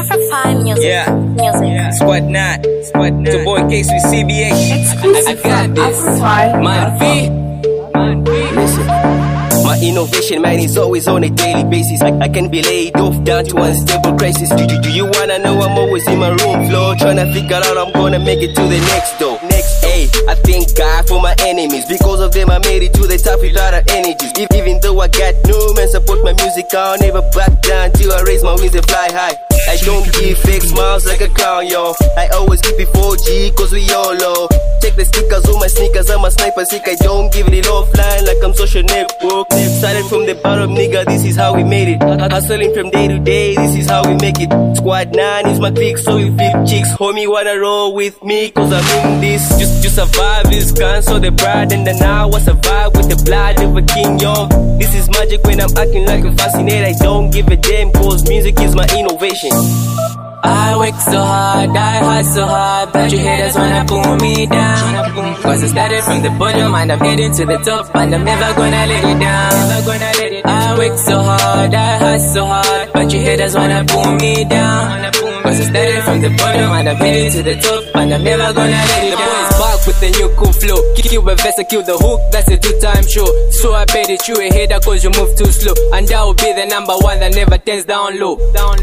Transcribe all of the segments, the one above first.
Afrofy music. Yeah. Squad 9. The boy Case with CBH. I got this. Man V. Listen. My innovation, man, is always on a daily basis. I can be laid off down to unstable crisis. Do you wanna know I'm always in my room floor, tryna figure out I'm gonna make it to the next door. Hey, I thank God for my enemies. Because of them I made it to the top without energies. Even though I got no man support my music, I'll never back down till I raise my wings and fly high. I don't give fake smiles like a clown, yo. I always keep it 4G cause we all low. Check the stickers on my sneakers, I'm a sniper sick. I don't give it offline like I'm social network. Started from the bottom, nigga, this is how we made it. Hustling from day to day, this is how we make it. Squad 9 is my clique, so we flip chicks. Homie wanna roll with me cause I'm in this. Just survive is cancel the pride, and then now I survive with the blood of a king, yo. This is magic when I'm acting like a fascinator. I don't give a damn cause music is my innovation. I work so hard, I hustle hard, but you haters wanna pull me down. Cause I started from the bottom and I'm heading to the top, and I'm never gonna let it down. I work so hard, I hustle hard, but you haters wanna pull me down. Cause I started from the bottom and I'm heading to the top, and I'm never gonna let it down. Back with the new cool flow, kill a verse, kill the hook, that's a 2-time show. So I bet that you a hater cause you move too slow, and that will be the number one that never turns down low.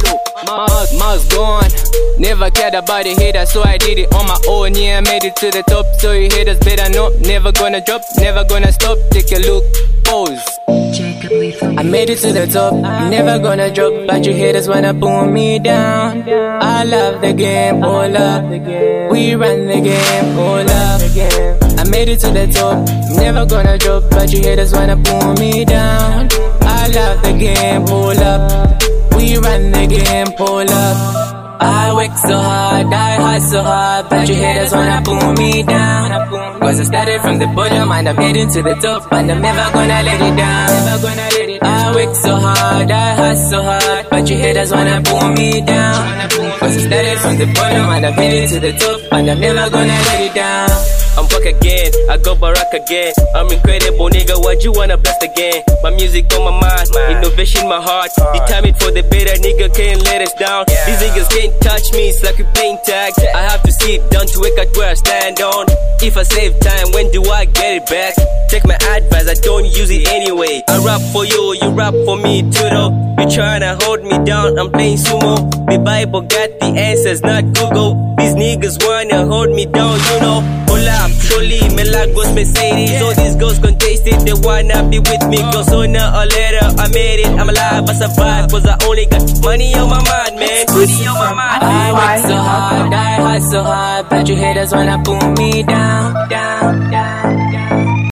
Mars gone, never cared about the hater, so I did it on my own. Yeah, I made it to the top, so you haters better know. Never gonna drop, never gonna stop. Take a look, pose. I made it to the top, never gonna drop, but you haters wanna pull me down. I love the game, hold up. We run the game, hold up. I made it to the top, never gonna drop, but you haters wanna pull me down. I love the game, hold up. We run the game, pull up. I work so hard, I hustle hard, but you haters wanna pull me down. Cause I started from the bottom and I'm heading to the top, and I'm never gonna let it down. I work so hard, I hustle hard, but you haters wanna pull me down. Cause I started from the bottom and I'm heading to the top, and I'm never gonna let it down. I'm back again, I go Barack again. I'm incredible, nigga, what you wanna blast again? My music on my mind, innovation my heart. Determined for the better, nigga, can't let us down. These niggas can't touch me, it's like we playing tag. I have to sit down to wake up where I stand on. If I save time, when do I get it back? Take my advice, I don't use it anyway. I rap for you, you rap for me too though. You tryna hold me down, I'm playing sumo. The Bible got the answers, not Google. These niggas wanna hold me down, you know. Hold up, surely, me Lagos, Mercedes. All these girls can taste it, they wanna be with me. Cause sooner or later, I made it, I'm alive, I survive. Cause I only got money on my mind, man. Money on my mind. I work so hard, I hustle hard, but you haters wanna pull me down.